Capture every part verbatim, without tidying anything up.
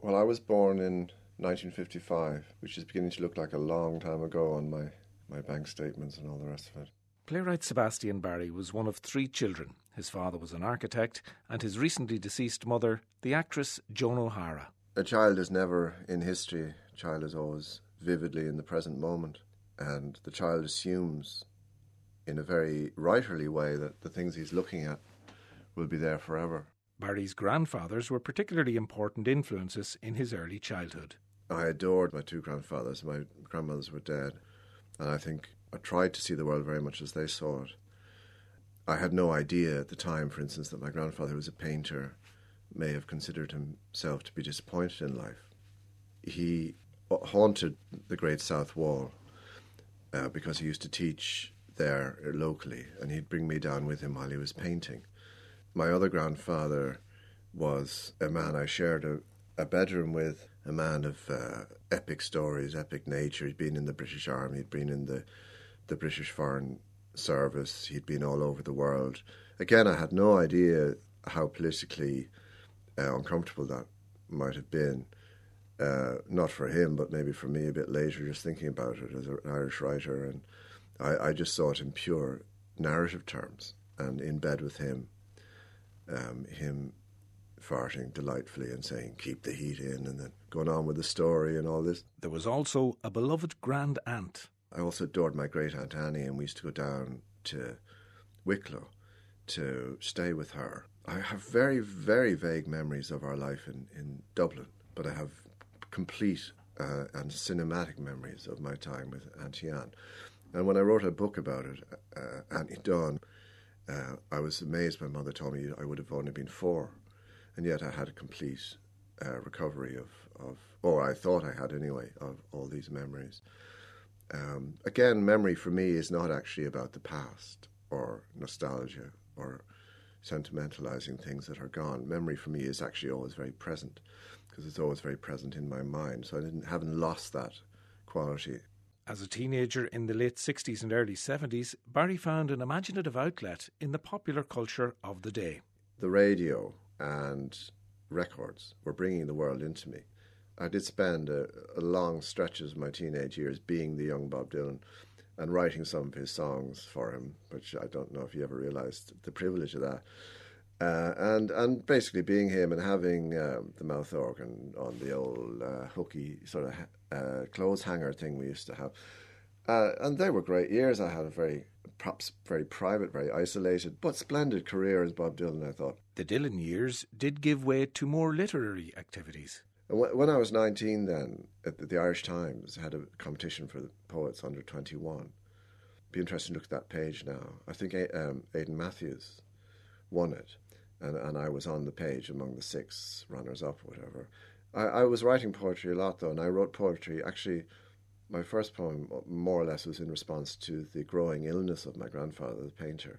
Well, I was born in nineteen fifty-five, which is beginning to look like a long time ago on my, my bank statements and all the rest of it. Playwright Sebastian Barry was one of three children. His father was an architect and his recently deceased mother, the actress Joan O'Hara. A child is never in history. A child is always vividly in the present moment. And the child assumes in a very writerly way that the things he's looking at will be there forever. Barry's grandfathers were particularly important influences in his early childhood. I adored my two grandfathers. My grandmothers were dead. And I think I tried to see the world very much as they saw it. I had no idea at the time, for instance, that my grandfather, who was a painter, may have considered himself to be disappointed in life. He haunted the Great South Wall uh, because he used to teach there locally, and he'd bring me down with him while he was painting. My other grandfather was a man I shared a, a bedroom with, a man of uh, epic stories, epic nature. He'd been in the British Army, he'd been in the, the British Foreign Service, he'd been all over the world. Again, I had no idea how politically uh, uncomfortable that might have been. Uh, not for him, but maybe for me a bit later, just thinking about it as an Irish writer. And I, I just saw it in pure narrative terms. And in bed with him, um, him farting delightfully and saying, keep the heat in, and then going on with the story and all this. There was also a beloved grand aunt. I also adored my great aunt Annie, and we used to go down to Wicklow to stay with her. I have very, very vague memories of our life in, in Dublin, but I have complete uh, and cinematic memories of my time with Auntie Anne. And when I wrote a book about it, uh, Auntie Dawn, uh, I was amazed. My mother told me I would have only been four, and yet I had a complete uh, recovery of, of, or I thought I had anyway, of all these memories. Um, again, memory for me is not actually about the past or nostalgia or sentimentalizing things that are gone. Memory for me is actually always very present, because it's always very present in my mind. So I didn't haven't lost that quality. As a teenager in the late sixties and early seventies, Barry found an imaginative outlet in the popular culture of the day. The radio and records were bringing the world into me. I did spend a, a long stretches of my teenage years being the young Bob Dylan and writing some of his songs for him, which I don't know if you ever realised the privilege of that. Uh, and and basically being him and having um, the mouth organ on the old uh, hooky sort of uh, clothes hanger thing we used to have. Uh, and they were great years. I had a very, perhaps very private, very isolated, but splendid career as Bob Dylan, I thought. The Dylan years did give way to more literary activities. When I was nineteen then, the Irish Times had a competition for the poets under twenty-one. Be interesting to look at that page now. I think um, Aidan Matthews won it, and, and I was on the page among the six runners-up or whatever. I, I was writing poetry a lot, though, and I wrote poetry. Actually, my first poem, more or less, was in response to the growing illness of my grandfather, the painter.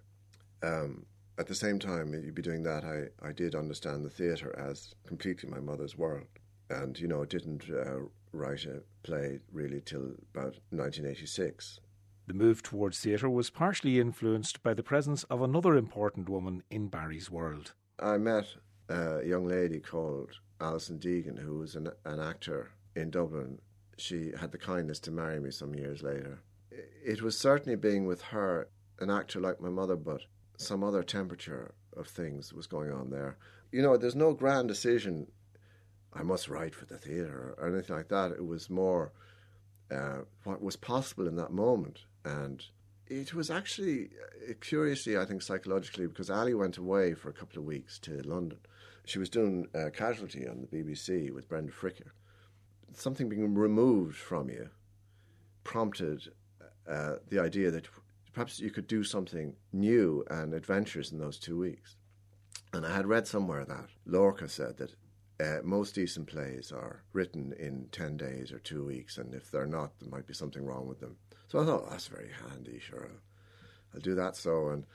Um, at the same time, you'd be doing that, I, I did understand the theatre as completely my mother's world. And, you know, didn't uh, write a play really till about nineteen eighty-six. The move towards theatre was partially influenced by the presence of another important woman in Barry's world. I met a young lady called Alison Deegan, who was an, an actor in Dublin. She had the kindness to marry me some years later. It was certainly being with her, an actor like my mother, but some other temperature of things was going on there. You know, there's no grand decision, I must write for the theatre or anything like that. It was more uh, what was possible in that moment. And it was actually, uh, curiously, I think psychologically, because Ali went away for a couple of weeks to London. She was doing uh, Casualty on the B B C with Brenda Fricker. Something being removed from you prompted uh, the idea that perhaps you could do something new and adventurous in those two weeks. And I had read somewhere that Lorca said that Uh, most decent plays are written in ten days or two weeks, and if they're not, there might be something wrong with them. So I thought, oh, that's very handy, sure, I'll, I'll do that. So, and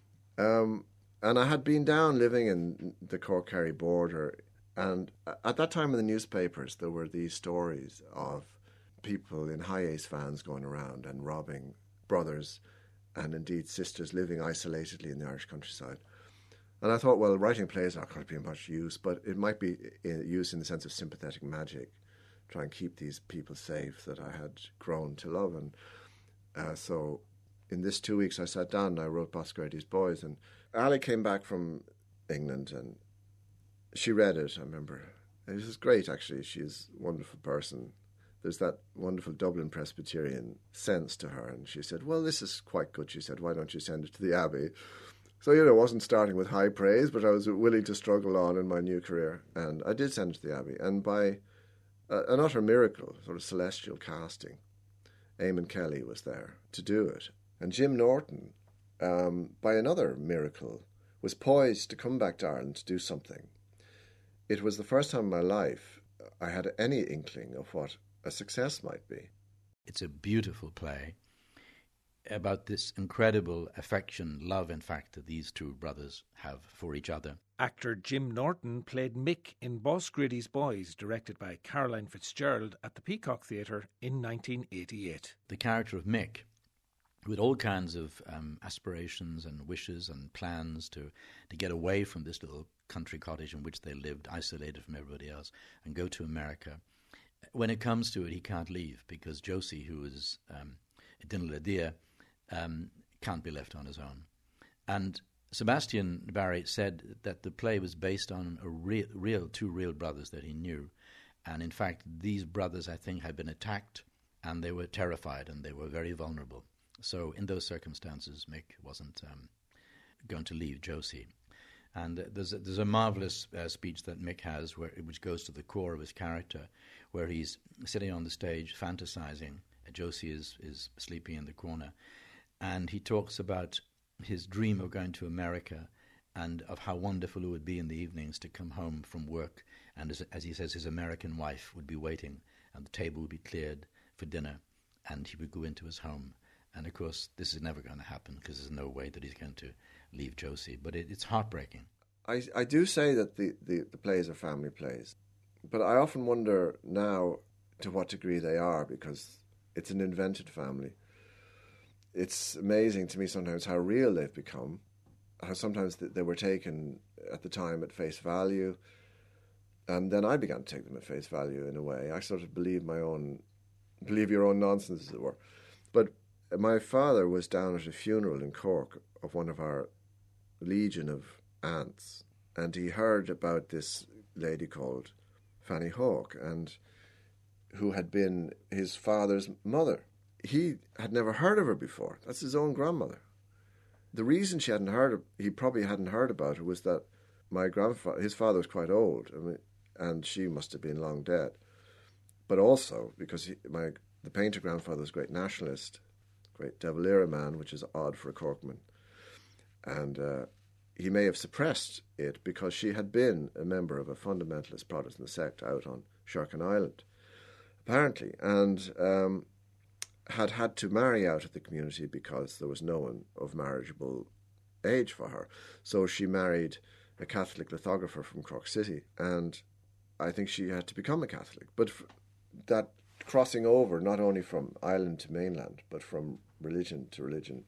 um, and I had been down living in the Cork-Kerry border, and at that time in the newspapers, there were these stories of people in high ace vans going around and robbing brothers and indeed sisters living isolatedly in the Irish countryside. And I thought, well, writing plays are not going to be of much use, but it might be used in the sense of sympathetic magic, try and keep these people safe that I had grown to love. And uh, so in this two weeks I sat down and I wrote Bosgrady's Boys. And Ali came back from England and she read it, I remember. It was great, actually. She's a wonderful person. There's that wonderful Dublin Presbyterian sense to her. And she said, well, this is quite good. She said, why don't you send it to the Abbey? So, you know, I wasn't starting with high praise, but I was willing to struggle on in my new career. And I did send it to the Abbey. And by uh, an utter miracle, sort of celestial casting, Eamon Kelly was there to do it. And Jim Norton, um, by another miracle, was poised to come back to Ireland to do something. It was the first time in my life I had any inkling of what a success might be. It's a beautiful play about this incredible affection, love, in fact, that these two brothers have for each other. Actor Jim Norton played Mick in Bosgrady's Boys, directed by Caroline Fitzgerald at the Peacock Theatre in nineteen eighty-eight. The character of Mick, with all kinds of um, aspirations and wishes and plans to, to get away from this little country cottage in which they lived, isolated from everybody else, and go to America. When it comes to it, he can't leave because Josie, who is um, Dinah Ladia, um, can't be left on his own. And Sebastian Barry said that the play was based on a real, real two real brothers that he knew. And in fact, these brothers, I think, had been attacked and they were terrified and they were very vulnerable. So in those circumstances, Mick wasn't um, going to leave Josie. And uh, there's, a, there's a marvellous uh, speech that Mick has, where, which goes to the core of his character, where he's sitting on the stage fantasizing. Uh, Josie is, is sleeping in the corner. And he talks about his dream of going to America and of how wonderful it would be in the evenings to come home from work. And as, as he says, his American wife would be waiting and the table would be cleared for dinner and he would go into his home. And, of course, this is never going to happen because there's no way that he's going to leave Josie. But it, it's heartbreaking. I, I do say that the, the, the plays are family plays. But I often wonder now to what degree they are because it's an invented family. It's amazing to me sometimes how real they've become, how sometimes they were taken at the time at face value. And then I began to take them at face value in a way. I sort of believe my own, believe your own nonsense, as it were. But my father was down at a funeral in Cork of one of our legion of aunts, and he heard about this lady called Fanny Hawke, and who had been his father's mother. He had never heard of her before. That's his own grandmother. The reason she hadn't heard of, he probably hadn't heard about her was that my grandfather, his father was quite old, I mean, and she must have been long dead. But also because he, my the painter grandfather was a great nationalist, great De Valera man, which is odd for a Corkman. And uh, he may have suppressed it because she had been a member of a fundamentalist Protestant sect out on Sherkin Island, apparently, and um, had had to marry out of the community because there was no one of marriageable age for her. So she married a Catholic lithographer from Cork City, and I think she had to become a Catholic. But f- that crossing over, not only from island to mainland, but from religion to religion,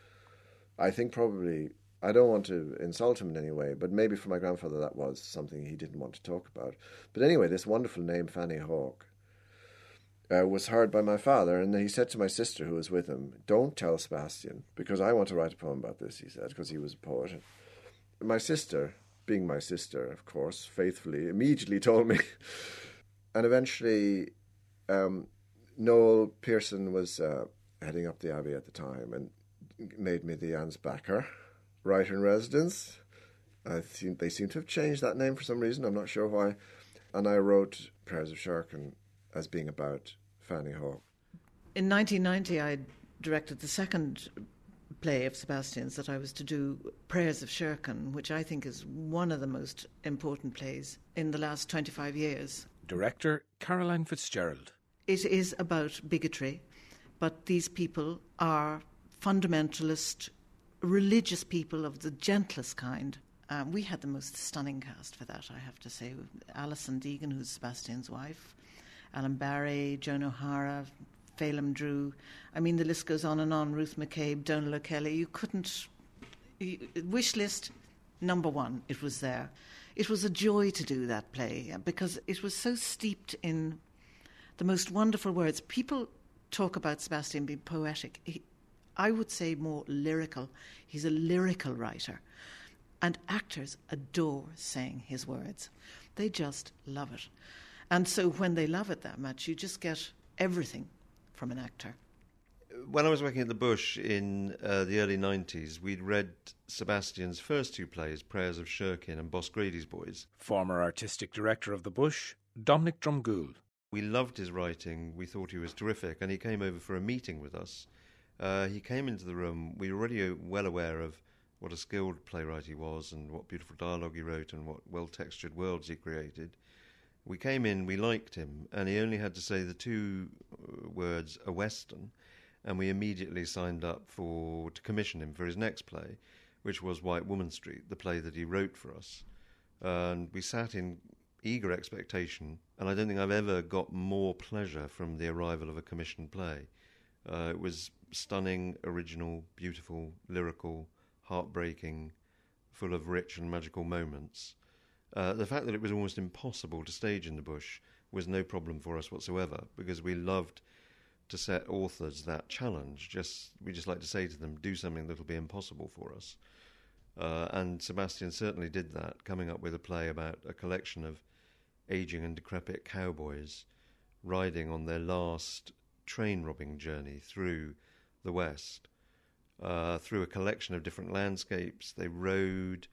I think probably, I don't want to insult him in any way, but maybe for my grandfather that was something he didn't want to talk about. But anyway, this wonderful name, Fanny Hawke, uh, was heard by my father, and he said to my sister who was with him, don't tell Sebastian, because I want to write a poem about this, he said, because he was a poet. My sister, being my sister, of course, faithfully, immediately told me. And eventually, um, Noel Pearson was uh, heading up the Abbey at the time and made me the Ansbacher writer-in-residence. I think they seem to have changed that name for some reason, I'm not sure why. And I wrote Prayers of Sherkin as being about Fanny Hawke. In nineteen ninety, I directed the second play of Sebastian's that I was to do, Prayers of Sherkin, which I think is one of the most important plays in the last twenty-five years. Director Caroline Fitzgerald. It is about bigotry, but these people are fundamentalist, religious people of the gentlest kind. Um, we had the most stunning cast for that, I have to say. Alison Deegan, who's Sebastian's wife, Alan Barry, Joan O'Hara, Phelim Drew. I mean, the list goes on and on. Ruth McCabe, Donal O'Kelly. You couldn't... You, wish list, number one, it was there. It was a joy to do that play because it was so steeped in the most wonderful words. People talk about Sebastian being poetic. He, I would say more lyrical. He's a lyrical writer. And actors adore saying his words. They just love it. And so when they love it that much, you just get everything from an actor. When I was working at the Bush in uh, the early nineties, we'd read Sebastian's first two plays, Prayers of Shirkin and Bosgrady's Boys. Former artistic director of the Bush, Dominic Drumgoole. We loved his writing. We thought he was terrific, and he came over for a meeting with us. Uh, he came into the room. We were already well aware of what a skilled playwright he was and what beautiful dialogue he wrote and what well-textured worlds he created. We came in, we liked him, and he only had to say the two words, a Western, and we immediately signed up for to commission him for his next play, which was White Woman Street, the play that he wrote for us. Uh, and we sat in eager expectation, and I don't think I've ever got more pleasure from the arrival of a commissioned play. Uh, it was stunning, original, beautiful, lyrical, heartbreaking, full of rich and magical moments. Uh, the fact that it was almost impossible to stage in the Bush was no problem for us whatsoever, because we loved to set authors that challenge. Just we just like to say to them, do something that'll be impossible for us. Uh, and Sebastian certainly did that, coming up with a play about a collection of ageing and decrepit cowboys riding on their last train-robbing journey through the West, uh, through a collection of different landscapes. They rode,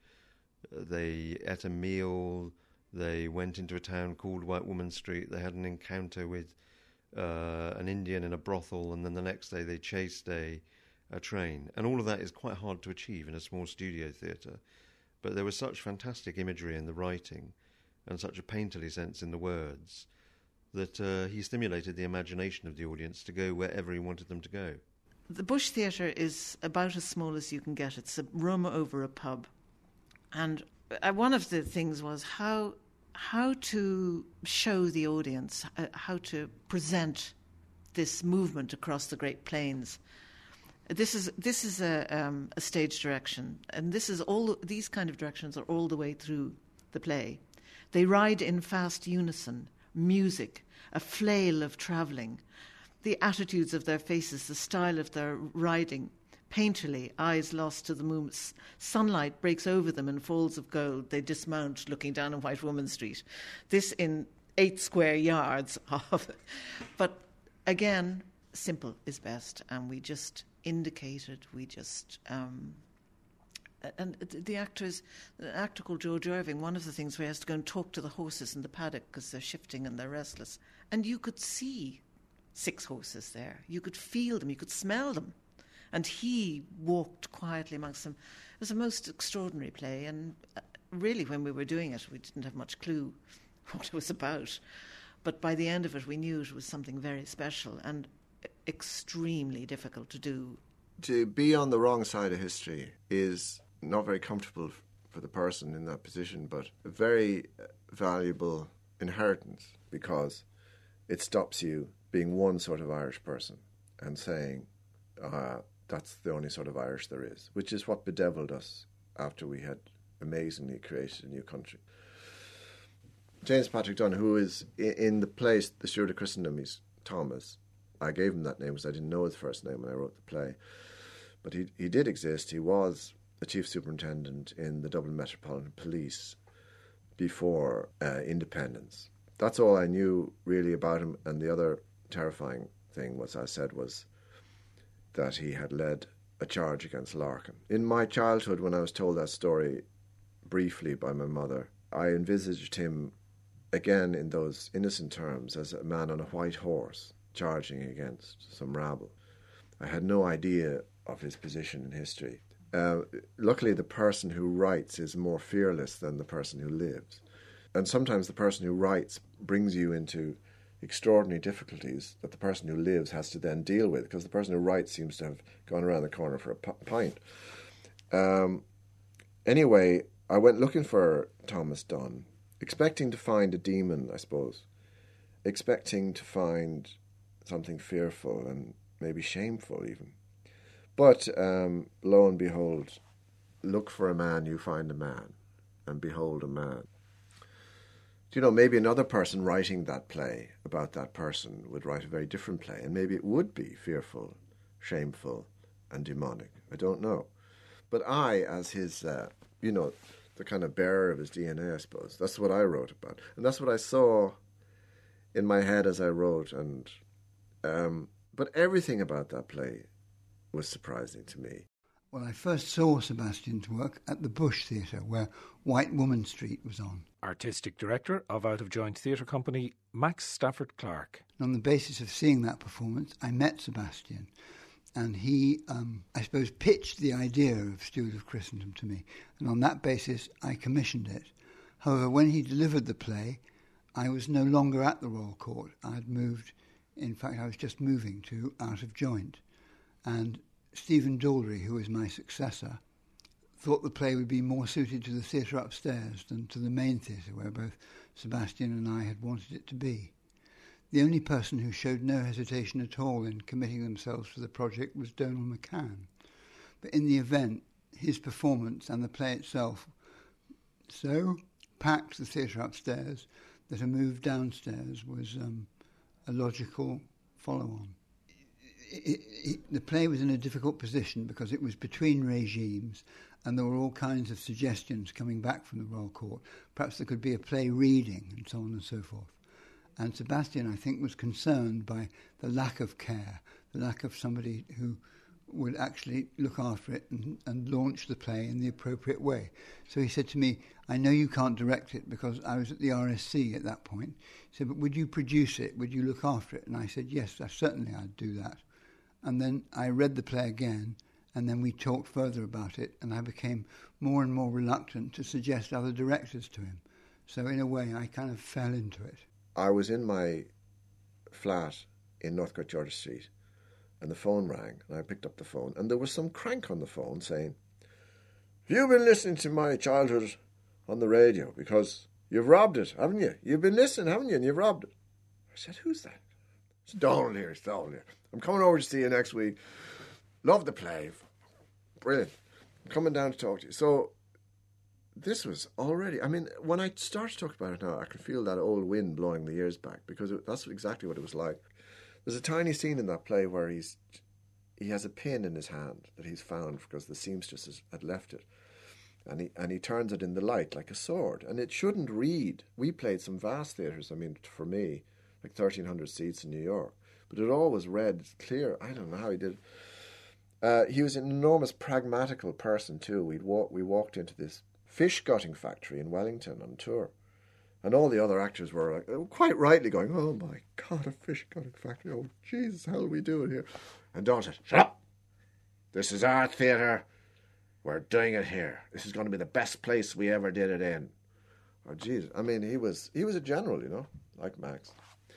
they ate a meal, they went into a town called White Woman Street, they had an encounter with uh, an Indian in a brothel, and then the next day they chased a, a train. And all of that is quite hard to achieve in a small studio theatre. But there was such fantastic imagery in the writing and such a painterly sense in the words that uh, he stimulated the imagination of the audience to go wherever he wanted them to go. The Bush Theatre is about as small as you can get. It's a room over a pub. And uh, one of the things was how how to show the audience, uh, how to present this movement across the Great Plains. This is this is a, um, a stage direction, and this is all. These kind of directions are all the way through the play. They ride in fast unison, music, a flail of travelling, the attitudes of their faces, the style of their riding, painterly, eyes lost to the moon. Sunlight breaks over them in falls of gold. They dismount, looking down on White Woman Street. This in eight square yards of, but again, simple is best, and we just indicated, we just. Um, And the actors, an actor called George Irving, one of the things where he has to go and talk to the horses in the paddock because they're shifting and they're restless. And you could see six horses there. You could feel them. You could smell them. And he walked quietly amongst them. It was a most extraordinary play. And really, when we were doing it, we didn't have much clue what it was about. But by the end of it, we knew it was something very special and extremely difficult to do. To be on the wrong side of history is not very comfortable for the person in that position, but a very valuable inheritance, because it stops you being one sort of Irish person and saying, uh, that's the only sort of Irish there is, which is what bedeviled us after we had amazingly created a new country. James Patrick Dunn, who is in the place, the Steward of Christendom, he's Thomas. I gave him that name because I didn't know his first name when I wrote the play. But he he did exist. He was the chief superintendent in the Dublin Metropolitan Police before uh, independence. That's all I knew really about him. And the other terrifying thing, was I said, was that he had led a charge against Larkin. In my childhood, when I was told that story briefly by my mother, I envisaged him again in those innocent terms as a man on a white horse charging against some rabble. I had no idea of his position in history. Uh, luckily, the person who writes is more fearless than the person who lives. And sometimes the person who writes brings you into extraordinary difficulties that the person who lives has to then deal with, because the person who writes seems to have gone around the corner for a p- pint. Um, anyway, I went looking for Thomas Dunn, expecting to find a demon, I suppose, expecting to find something fearful and maybe shameful even. But um, lo and behold, look for a man, you find a man, and behold a man. Do you know, maybe another person writing that play about that person would write a very different play, and maybe it would be fearful, shameful, and demonic. I don't know. But I, as his, uh, you know, the kind of bearer of his D N A, I suppose, that's what I wrote about. And that's what I saw in my head as I wrote. And um, but everything about that play was surprising to me. Well, I first saw Sebastian's work at the Bush Theatre, where White Woman Street was on. Artistic director of Out of Joint Theatre Company, Max Stafford Clark. And on the basis of seeing that performance, I met Sebastian, and he, um, I suppose, pitched the idea of Steward of Christendom to me. And on that basis, I commissioned it. However, when he delivered the play, I was no longer at the Royal Court. I had moved, in fact, I was just moving to Out of Joint. And Stephen Daldry, who was my successor, thought the play would be more suited to the theatre upstairs than to the main theatre, where both Sebastian and I had wanted it to be. The only person who showed no hesitation at all in committing themselves to the project was Donal McCann. But in the event, his performance and the play itself so packed the theatre upstairs that a move downstairs was um, a logical follow-on. It, it, the play was in a difficult position because it was between regimes and there were all kinds of suggestions coming back from the Royal Court. Perhaps there could be a play reading and so on and so forth. And Sebastian, I think, was concerned by the lack of care, the lack of somebody who would actually look after it and, and launch the play in the appropriate way. So he said to me, I know you can't direct it because I was at the R S C at that point. He said, but would you produce it? Would you look after it? And I said, yes, I, certainly I'd do that. And then I read the play again, and then we talked further about it, and I became more and more reluctant to suggest other directors to him. So in a way, I kind of fell into it. I was in my flat in Northcote George Street, and the phone rang, and I picked up the phone, and there was some crank on the phone saying, have you been listening to my childhood on the radio? Because you've robbed it, haven't you? You've been listening, haven't you? And you've robbed it. I said, who's that? It's Donal here, it's Donal here. I'm coming over to see you next week. Love the play. Brilliant. I'm coming down to talk to you. So this was already, I mean, when I start to talk about it now, I can feel that old wind blowing the years back because it, that's exactly what it was like. There's a tiny scene in that play where he's he has a pin in his hand that he's found because the seamstress had left it. And he, and he turns it in the light like a sword. And it shouldn't read. We played some vast theatres, I mean, for me, like thirteen hundred seats in New York. But it always read clear. I don't know how he did it. Uh, he was an enormous pragmatical person too. We'd walk, we walked into this fish gutting factory in Wellington on tour. And all the other actors were like, quite rightly going, oh my God, a fish gutting factory. Oh, Jesus, how do we do it here? And Don said, shut up. This is our theatre. We're doing it here. This is going to be the best place we ever did it in. Oh, Jesus. I mean, he was he was a general, you know, like Max.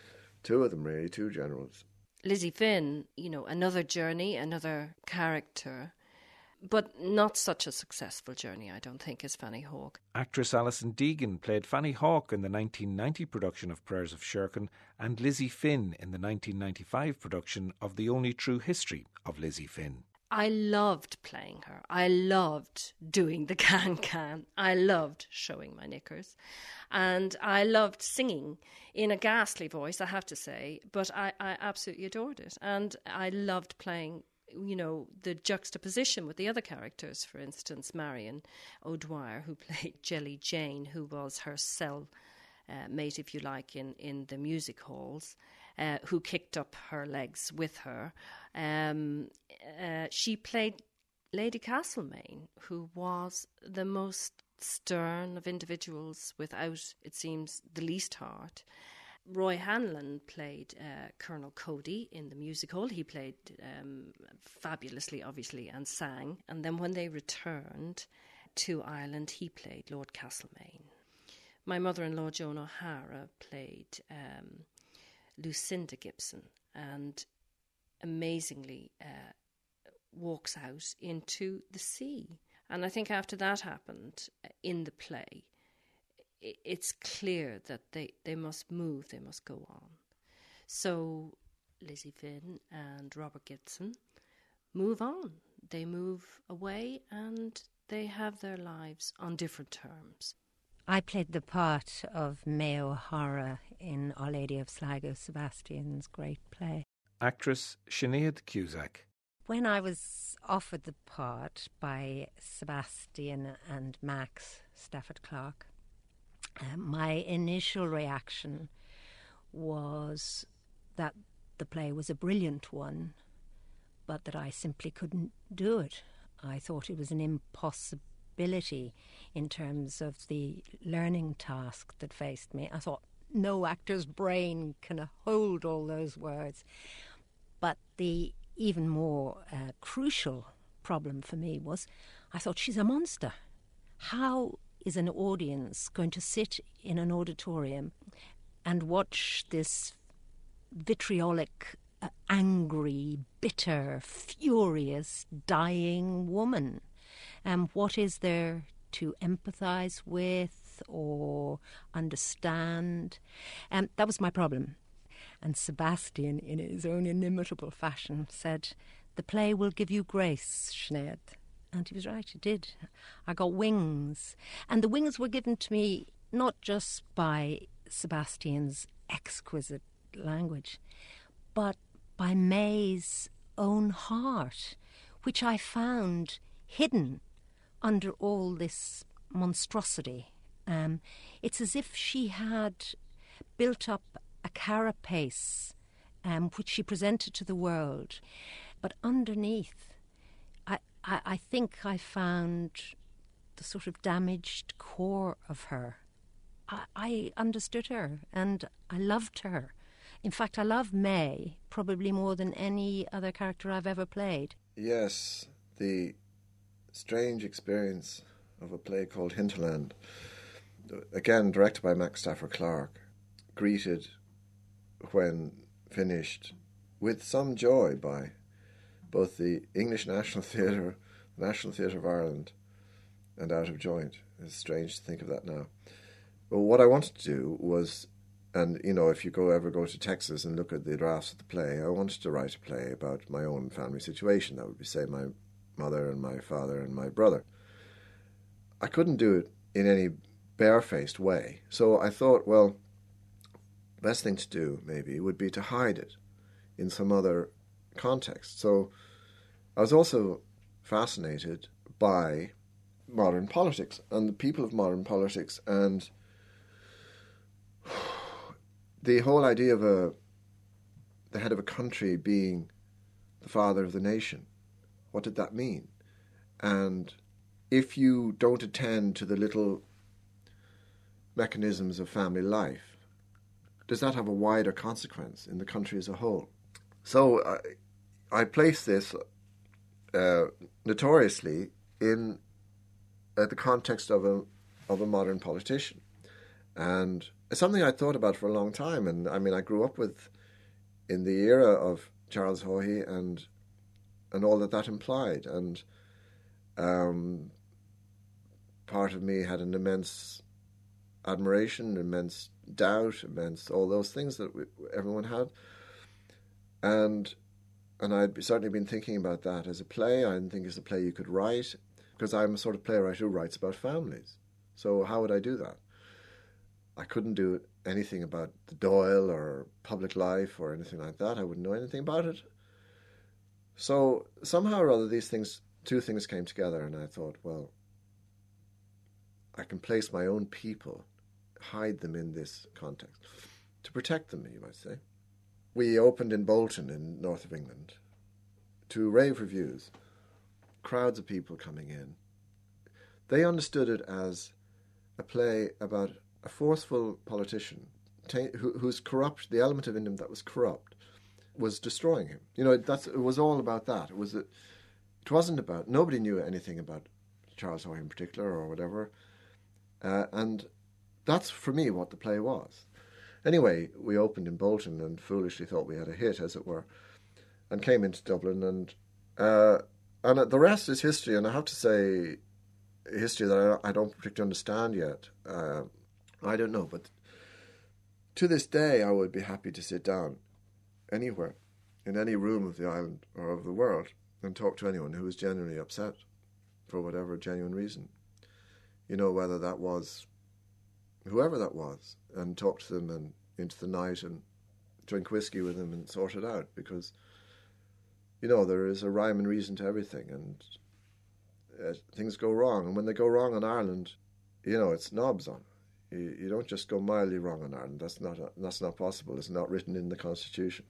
Two of them, really, two generals. Lizzie Finn, you know, another journey, another character, but not such a successful journey, I don't think, as Fanny Hawke. Actress Alison Deegan played Fanny Hawke in the nineteen ninety production of Prayers of Sherkin and Lizzie Finn in the nineteen ninety-five production of The Only True History of Lizzie Finn. I loved playing her. I loved doing the can-can. I loved showing my knickers. And I loved singing in a ghastly voice, I have to say, but I, I absolutely adored it. And I loved playing, you know, the juxtaposition with the other characters. For instance, Marion O'Dwyer, who played Jelly Jane, who was her cell uh, mate, if you like, in, in the music halls, uh, who kicked up her legs with her. Um, uh, she played Lady Castlemaine, who was the most stern of individuals without, it seems, the least heart. Roy Hanlon played uh, Colonel Cody in the music hall. He played um, fabulously, obviously, and sang. And then when they returned to Ireland, he played Lord Castlemaine. My mother-in-law, Joan O'Hara, played um, Lucinda Gibson, and amazingly uh, walks out into the sea. And I think after that happened in the play, it's clear that they, they must move, they must go on. So Lizzie Finn and Robert Gibson move on. They move away and they have their lives on different terms. I played the part of May O'Hara in Our Lady of Sligo, Sebastian's great play. Actress Sinead Cusack. When I was offered the part by Sebastian and Max Stafford Clark, uh, my initial reaction was that the play was a brilliant one, but that I simply couldn't do it. I thought it was an impossibility in terms of the learning task that faced me. I thought, no actor's brain can hold all those words. But the even more uh, crucial problem for me was, I thought, she's a monster. How is an audience going to sit in an auditorium and watch this vitriolic, uh, angry, bitter, furious, dying woman? And um, what is there to empathise with or understand? And um, that was my problem. And Sebastian, in his own inimitable fashion, said, the play will give you grace, Sinead. And he was right, it did. I got wings. And the wings were given to me not just by Sebastian's exquisite language, but by May's own heart, which I found hidden under all this monstrosity. Um, it's as if she had built up a carapace um, which she presented to the world. But underneath, I, I, I think I found the sort of damaged core of her. I, I understood her and I loved her. In fact, I love May probably more than any other character I've ever played. Yes, the strange experience of a play called Hinterland, again directed by Max Stafford Clark, greeted when finished with some joy by both the English National Theatre, the National Theatre of Ireland, and Out of Joint. It's strange to think of that now. But what I wanted to do was, and you know, if you go ever go to Texas and look at the drafts of the play, I wanted to write a play about my own family situation. That would be, say, my mother and my father and my brother. I couldn't do it in any barefaced way. So I thought, well, the best thing to do, maybe, would be to hide it in some other context. So I was also fascinated by modern politics and the people of modern politics and the whole idea of a the head of a country being the father of the nation. What did that mean? And if you don't attend to the little mechanisms of family life, does that have a wider consequence in the country as a whole? So I, I place this uh, notoriously in uh, the context of a of a modern politician, and it's something I thought about for a long time. And I mean, I grew up with in the era of Charles Haughey and and all that that implied, and um, part of me had an immense admiration, immense doubt, immense all those things that we, everyone had, and and I'd certainly been thinking about that as a play. I didn't think it's a play you could write, because I'm a sort of playwright who writes about families. So how would I do that? I couldn't do anything about the Dáil or public life or anything like that. I wouldn't know anything about it. So somehow or other, these things, two things came together, and I thought, well, I can place my own people, hide them in this context, to protect them, you might say. We opened in Bolton in north of England to rave reviews, crowds of people coming in. They understood it as a play about a forceful politician t- who, who's corrupt, the element of in him that was corrupt, was destroying him. You know, that's, it was all about that. It was a, it wasn't about, nobody knew anything about Charles Haughey in particular or whatever. Uh, and that's, for me, what the play was. Anyway, we opened in Bolton and foolishly thought we had a hit, as it were, and came into Dublin. And uh, and the rest is history. And I have to say, history that I, I don't particularly understand yet. Uh, I don't know. But to this day, I would be happy to sit down anywhere, in any room of the island or of the world, and talk to anyone who is genuinely upset for whatever genuine reason. You know, whether that was whoever that was, and talk to them and into the night and drink whiskey with them and sort it out, because, you know, there is a rhyme and reason to everything, and uh, things go wrong. And when they go wrong in Ireland, you know, it's knobs on. You, you don't just go mildly wrong in Ireland. That's not a, that's not possible. It's not written in the Constitution.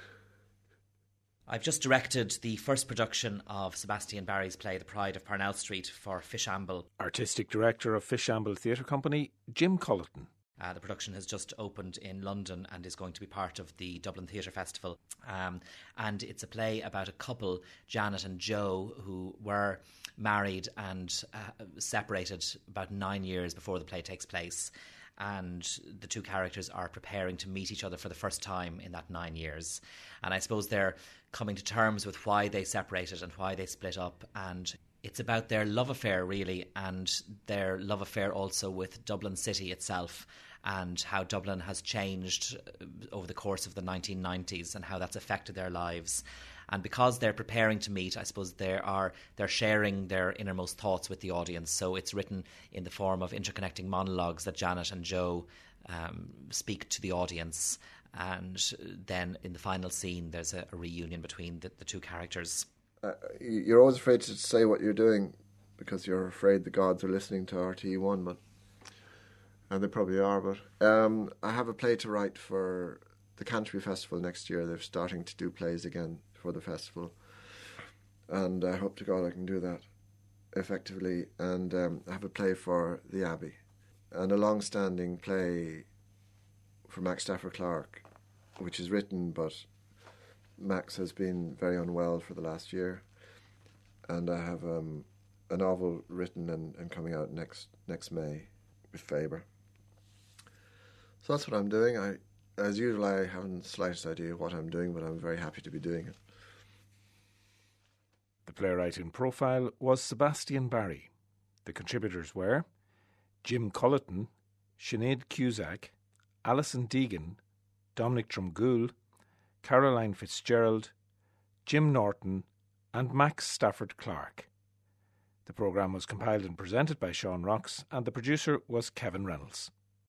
I've just directed the first production of Sebastian Barry's play The Pride of Parnell Street for Fishamble. Artistic Director of Fishamble Theatre Company, Jim Culleton. Uh, the production has just opened in London and is going to be part of the Dublin Theatre Festival. Um, and it's a play about a couple, Janet and Joe, who were married and uh, separated about nine years before the play takes place. And the two characters are preparing to meet each other for the first time in that nine years. And I suppose they're coming to terms with why they separated and why they split up. And it's about their love affair, really, and their love affair also with Dublin City itself, and how Dublin has changed over the course of the nineteen nineties and how that's affected their lives. And because they're preparing to meet, I suppose they are they're sharing their innermost thoughts with the audience. So it's written in the form of interconnecting monologues that Janet and Joe um, speak to the audience. And then in the final scene, there's a, a reunion between the, the two characters. Uh, you're always afraid to say what you're doing because you're afraid the gods are listening to R T E one, but and they probably are. But um, I have a play to write for the Canterbury Festival next year. They're starting to do plays again for the festival, and I hope to God I can do that effectively. And um, I have a play for the Abbey, and a long-standing play for Max Stafford Clark, which is written, but Max has been very unwell for the last year, and I have um, a novel written and, and coming out next next May with Faber. So that's what I'm doing. I, as usual, I haven't the slightest idea what I'm doing, but I'm very happy to be doing it. The playwright in profile was Sebastian Barry. The contributors were Jim Culleton, Sinead Cusack, Alison Deegan, Dominic Drumgoole, Caroline Fitzgerald, Jim Norton and Max Stafford Clark. The programme was compiled and presented by Sean Rocks, and the producer was Kevin Reynolds.